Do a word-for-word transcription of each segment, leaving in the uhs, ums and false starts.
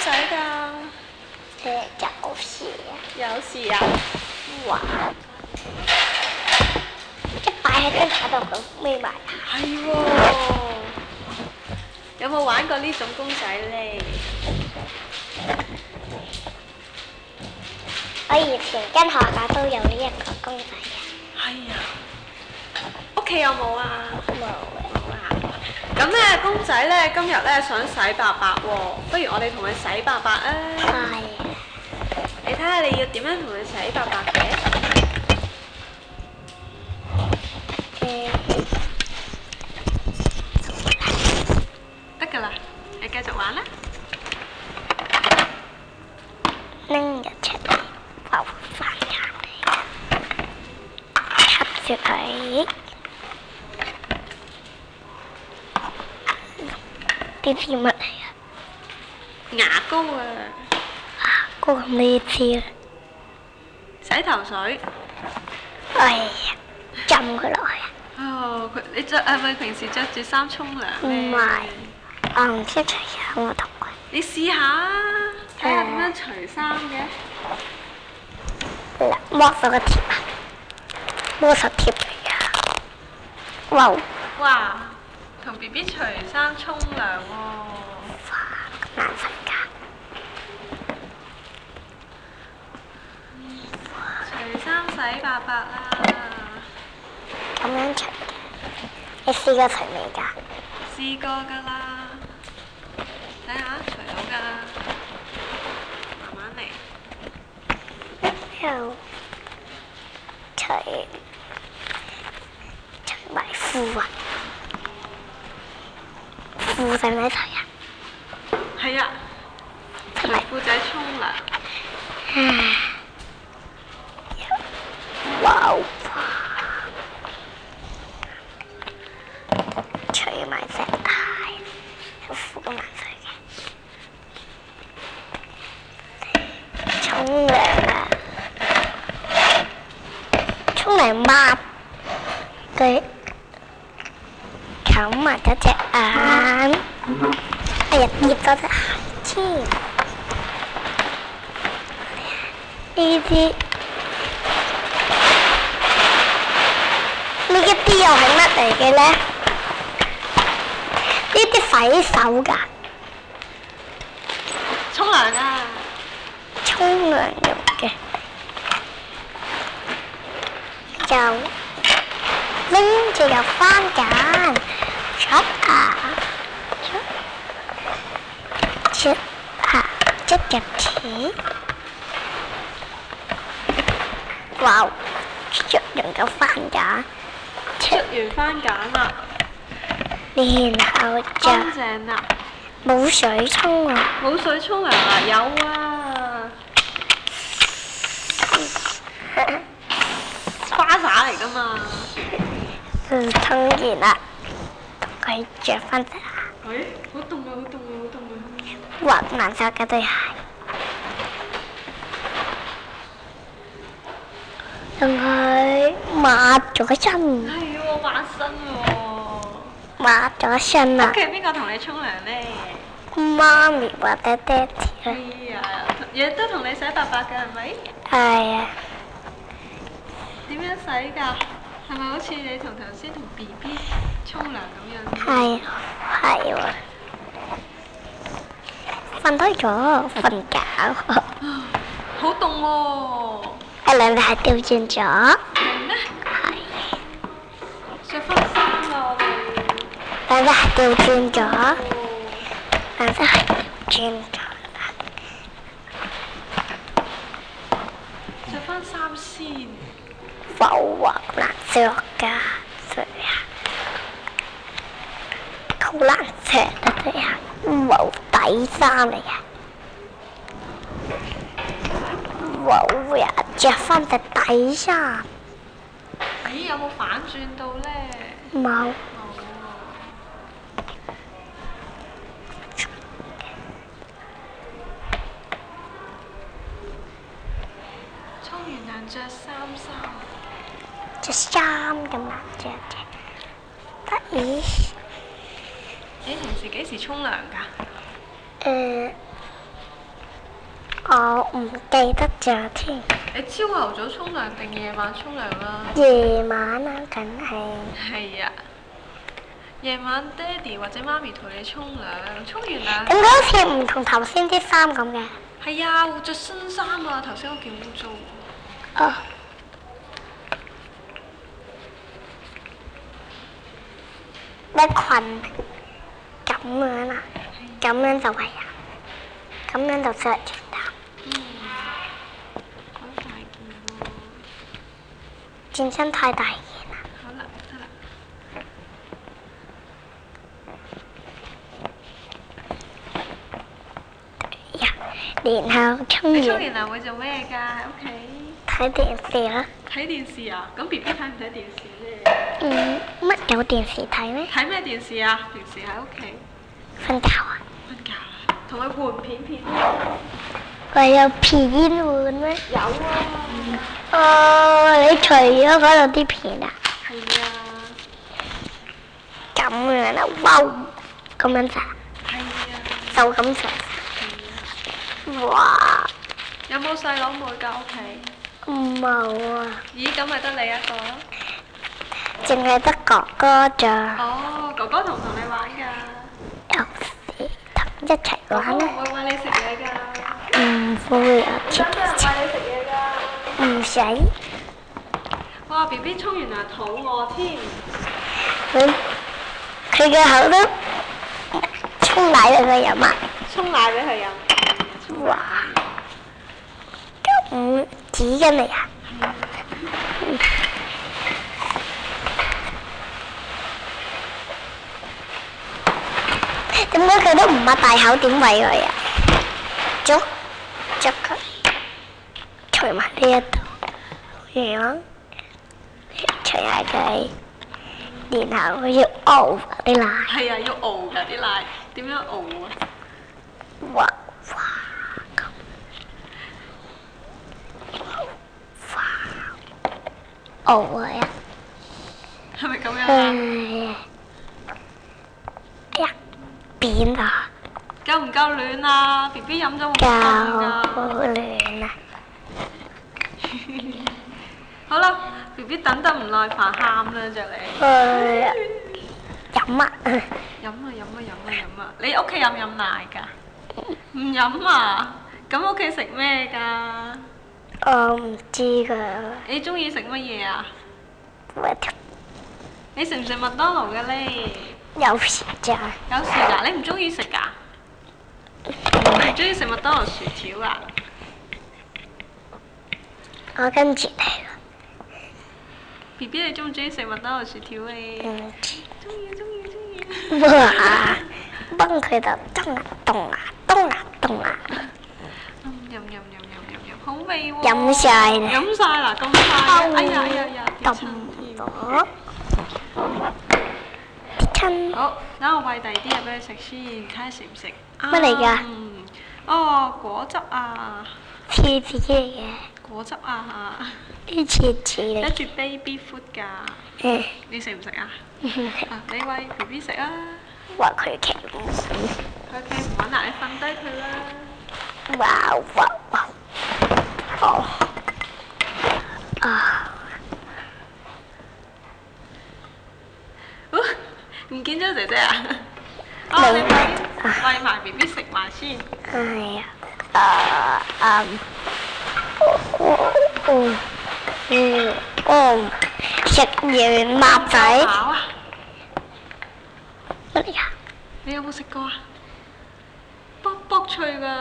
使㗎？ 誒有時啊， 有時啊， 哇！一擺喺張台度佢眯埋。 係喎。有冇玩過呢種公仔咧？ 我以前跟學校都有呢一個公仔嘅。 係啊。屋企有冇啊？ 冇嘅。 冇啊。咁咧公仔咧今日咧想洗白白喎，不如我哋同佢洗白白啊！ 係。 你睇下你要點樣同佢洗白白嘅？ 誒。 得㗎啦，你繼續玩啦。 拎咗出嚟，浮翻入嚟，插住佢。呢支乜嚟啊？ 牙膏啊！ 牙膏咁呢支啊？ 洗頭水。 哎呀，浸佢落去啊！ 哦，佢你着係咪平時着住衫沖涼咧？ 唔係，我唔識除衫，我同佢。 你試下啊，睇下點樣除衫嘅。 嗱，剝咗個貼啊，摸實貼嚟㗎。哇！ 哇！同 B B 除衫沖涼喎。 哇！咁難洗㗎。 除衫洗白白啦。 咁樣除嘅，你試過除未㗎？ 試過㗎啦。睇下，除到㗎，慢慢嚟。 又除除埋褲啊！褲使唔使除啊？ 係啊，除褲仔沖涼。 唉，哇！除埋隻鞋，條褲咁難除嘅。沖涼啊！沖涼抹佢，冚埋咗隻眼。哎呀，跌咗隻鞋添。呢啲呢一啲又係乜嚟嘅咧？呢啲洗手㗎， 沖涼啊！ 沖涼用嘅，又拎住又番梘，捽下捽下捽入錢，哇！捽用咗番梘， 捽完番梘啦， 然後就乾淨啦。 冇水沖啊！ 冇水沖涼啊？有啊，花灑嚟㗎嘛。 嗯，沖完啦，佢着翻隻鞋， 誒，好凍啊！好凍啊！好凍啊！ 滑難受嘅對鞋，同佢抹咗身， 係喎，抹身喎。 抹咗身啦屋。企邊個同你沖涼咧？ 媽咪或者爹哋哎啦， 呀，日日都同你洗白白㗎係咪？ 係啊， 點樣洗㗎？係咪好似你同頭先同 B B 沖涼咁樣？ 係係喎，瞓低咗，瞓覺， 好凍喎！ 係兩隻係調轉咗， 係咩？ 係着翻衫啦我哋。 兩隻係調轉咗，兩隻係調轉咗。 着翻衫先。 浮滑難着㗎，對呀，好難着啊對呀，冇底衫嚟呀，冇呀，着翻隻底衫， 咦，有冇反轉到咧？ 冇， 冇喎。沖完涼着衫衫。 着衫咁難着嘅，得意。 你平時幾時沖涼㗎？ 誒， 我唔記得咗添。 你朝頭早沖涼定夜晚沖涼啦？ 夜晚啊，梗係。 係啊，夜晚爹哋或者媽咪同你沖涼，沖完涼。 點解好似唔同頭先啲衫咁嘅？ 係啊，會着新衫啊！頭先我見污糟。 哦。咩裙咁樣啊？咁樣就係啊，咁樣就着住啦。 嗯，好大件喎。 轉身太大件啦。 好啦，得啦。 呀，然後沖你沖完完涼會做咩㗎？喺屋企睇電視啦。 睇電視啊？咁 B B 睇唔睇電視啫？ 嗯，乜有電視睇咩？ 睇咩電視啊？平時喺屋企瞓覺啊？ 瞓覺啦，同佢換片片。 佢有片換咩？ 有啊。 哦，你除咗嗰度啲片啊？ 係啊。 咁樣啊，哇！咁樣咋？ 係啊。 就咁咋？ 係啊。 哇！ 有冇細佬妹㗎屋企？ 冇啊， 咦，咁咪得你一個？ 淨係得哥哥咋。 哦，哥哥同唔同你玩㗎？ 有時同一齊哥哥玩啊。 會唔會餵你食嘢㗎？ 唔會啊， 真係餵你食嘢㗎？ 唔使。 哇 ！B B 沖完涼肚餓添。 佢佢嘅口都沖奶俾佢飲啊！ 沖奶俾佢飲。 哇！咁紙巾嚟啊！點解佢都唔擘大口點餵佢啊？捉捉佢，除埋呢一度，樣除下佢，然後要熬啲奶。 係啊，要熬㗎啲奶，點樣熬啊？ 哇哇咁，哇熬佢啊！ 係咪咁樣啊？ 唉呀，扁啊！ 夠唔夠暖啊 ？B B 飲咗會唔會夠凍㗎？ 暖啊！ 好啦 ，B B 等得唔耐煩，喊啦就你。 唉飲啊！ 飲啊飲啊飲啊飲啊！你屋企飲唔飲奶㗎？唔飲啊？咁屋企食咩㗎？ 我唔知㗎。 你中意食乜嘢啊？ 喂， 你食唔食麥當勞嘅咧？ 有時咋？ 有時㗎，你唔中意食㗎？你唔中意食麥當勞薯條啊？ 我跟住你啦。 B B 你中唔中意食麥當勞薯條咧？ 唔知。 中意中意中意。 哇！崩佢就咚啊咚啊咚啊咚啊！ 嗯，飲飲飲飲飲飲，好味喎！ 飲晒啦。 飲晒啦，咁快！哎呀哎呀呀！跌親添。 咗。跌親。 好，等我餵第二啲嘢俾你食先，睇下食唔食。 乜嚟㗎？ 嗯，哦，果汁啊！ 廁紙嚟嘅。 果汁啊！ 啲廁紙嚟。 跟住 baby food 㗎。 嗯。 你食唔食啊？啊，你餵 B B 食啊！ 話佢企唔穩。 佢企唔穩啊！你瞓低佢啦。 哇哇哇！哦。啊！ 唔見咗姐姐啊！啊，你快啲餵埋 B B 食埋先。 係啊。啊嗯。嗯嗯嗯，食完抹仔。 飽啊！ 乜嚟㗎？ 你有冇食過啊？卜卜脆㗎。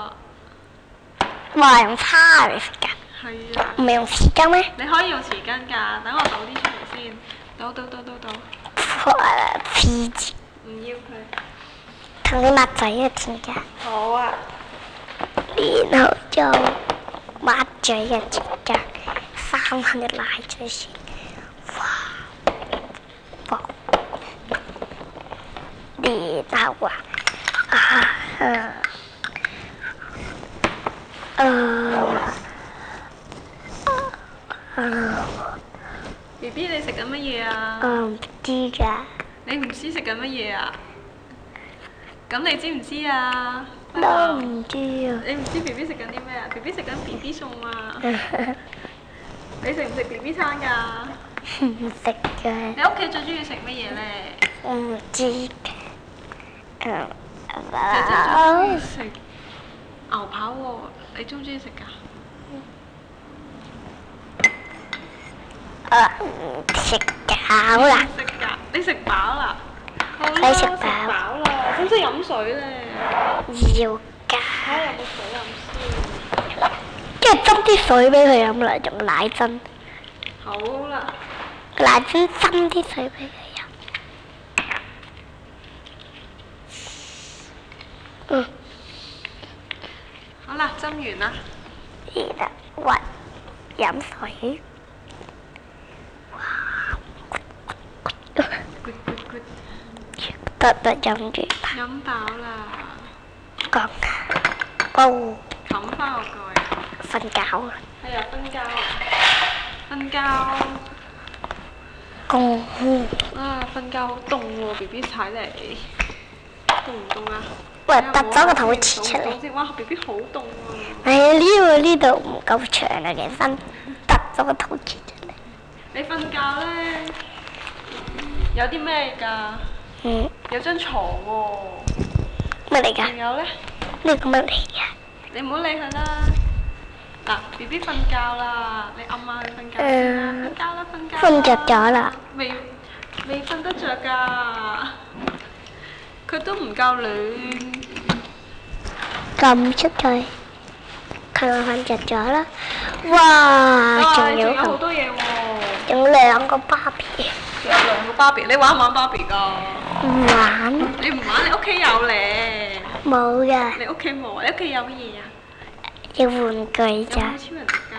話用叉嚟食㗎。 係啊。 唔係用匙羹咩？ 你可以用匙羹㗎，等我倒啲出嚟先。倒倒倒倒倒。 廁紙。 唔要佢。 同你抹仔嘅指甲。 好啊。 然後就抹嘴嘅指甲，三分嘅奶嘴先。哇！哇！然後啊啊啊啊 B B 你食緊乜嘢啊？ 我唔知㗎。 你唔知食緊乜嘢啊？ 咁你知唔知啊？ 都唔知啊。 你唔知 B B 食緊啲咩啊 ？B B 食緊 B B 餸啊！你食唔食 B B 餐㗎？ 唔食嘅。 你屋企最中意食乜嘢咧？ 我唔知嘅。嗯。 姐姐最中意食牛扒喎，你中唔中意食㗎？ 啊，唔食飽啦。 食㗎，你食飽啦？好啦， 你食食飽飽啦，使唔使飲水咧？ 要㗎。 睇下有冇水飲先。 跟住斟啲水俾佢飲啦，用奶樽。 好啦。 奶樽斟啲水俾佢飲。嗯。 好啦，斟完啦。 而家喂，飲水。 Good good good。 得得飲住。 飲飽啦。 講煲。 冚翻個蓋。 瞓覺啊。 係啊，瞓覺啊。瞓覺。 公啊，瞓覺好凍喎 ，B B 踩嚟，凍唔凍啊？ 喂，突咗個肚臍出嚟。 哇 ，B B 好凍啊！ 係啊，呢個呢度唔夠長啊，嘅身突咗個肚臍出嚟。 你瞓覺咧，有啲咩㗎？ 嗯。 有張床喎。 乜嚟㗎？ 仲有咧？ 呢個乜嚟㗎？ 你唔好理佢啦。嗱 ，B B 瞓覺啦，你暗下佢瞓覺先啦。瞓覺啦，瞓覺。 瞓着咗啦。 未未瞓得着㗎，佢都唔夠暖。 撳出去，佢話瞓着咗啦。哇！仲有好多嘢喎。 仲有兩個芭比。 有兩個芭比，你玩唔玩芭比㗎？ 唔玩。 你唔玩，你屋企有咧。 冇㗎。 你屋企冇啊？你屋企有乜嘢啊？ 有玩具咋？ 有冇超人㗎？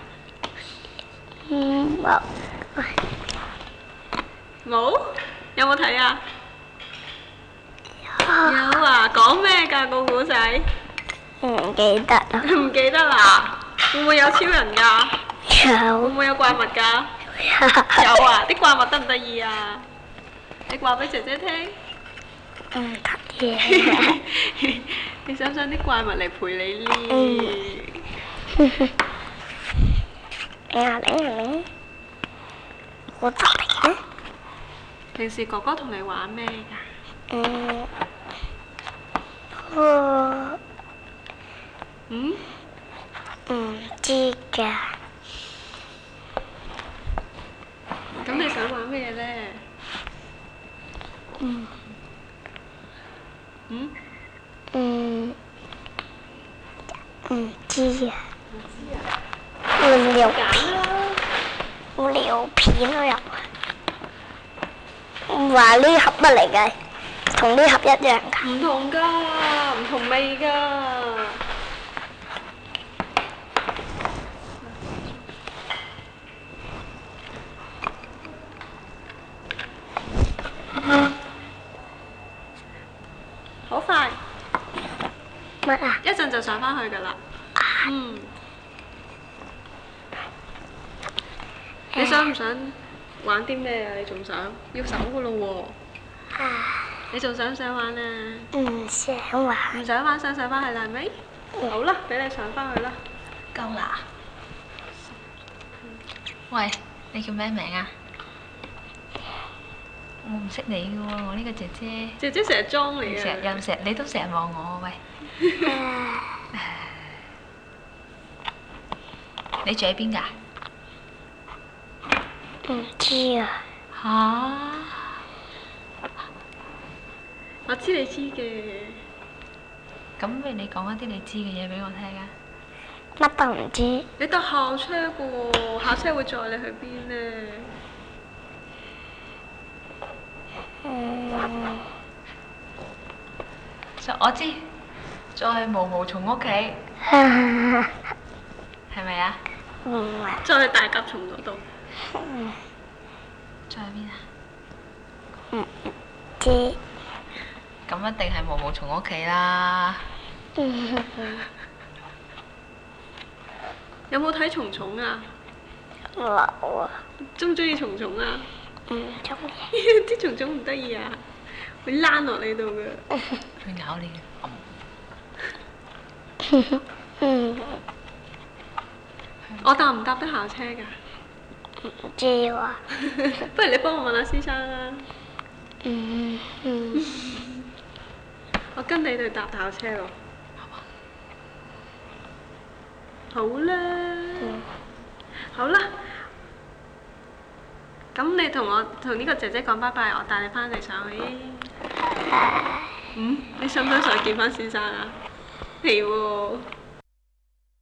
嗯，冇。 冇？有冇睇啊？有啊！講咩㗎個故仔？ 唔記得啦。 唔記得啦？會唔會有超人㗎？ 有。 會唔會有怪物㗎？有啊！啲怪物得唔得意啊？你話俾姐姐聽。 唔得嘅。 你想唔想啲怪物嚟陪你呢？ 你啊你啊你，我就嚟咧。 平時哥哥同你玩咩㗎？ 嗯，我嗯？ 唔知㗎。 咁你想玩咩咧？ 嗯。 嗯？ 嗯，唔知啊。換尿片，換尿片都有。話呢盒乜嚟嘅？同呢盒一樣㗎。 唔同㗎，唔同味㗎。好快。 乜啊？ 一陣就上返去㗎啦。嗯。你想唔想玩啲咩啊？你仲想要手㗎咯喎。你仲想唔想玩啊？ 唔想玩。 唔想玩，想上返去啦，係咪？好啦，俾你上返去啦。 夠啦。喂，你叫咩名啊？我唔識你嘅喎，我呢個姐姐。 姐姐成日裝你啊！ 成日又成日，你都成日望我喂。你住喺邊㗎？ 唔知啊。 嚇！ 我知你知嘅。 咁不如你講一啲你知嘅嘢俾我聽啊！ 乜都唔知。 你搭校車嘅喎，校車會載你去邊呢？ 嗯。 就我知，再去毛毛蟲屋企，係咪啊？ 唔係。 再去大甲蟲嗰度。 嗯。 再去邊啊？ 唔知。 咁一定係毛毛蟲屋企啦。 有冇睇蟲蟲啊？ 冇啊。 中唔中意蟲蟲啊？ 唔中意。 啲蟲蟲唔得意啊！ 會躝落你度㗎。 佢咬你嘅。 嗯， 我搭唔搭得校車㗎？ 唔知喎。 不如你幫我問下先生啦。 嗯嗯。 我跟你哋搭校車喎。好啦。 嗯。 好啦。咁你同我同呢個姐姐講拜拜，我帶你翻嚟上去。嗯？你想唔想再見翻先生啊？係喎。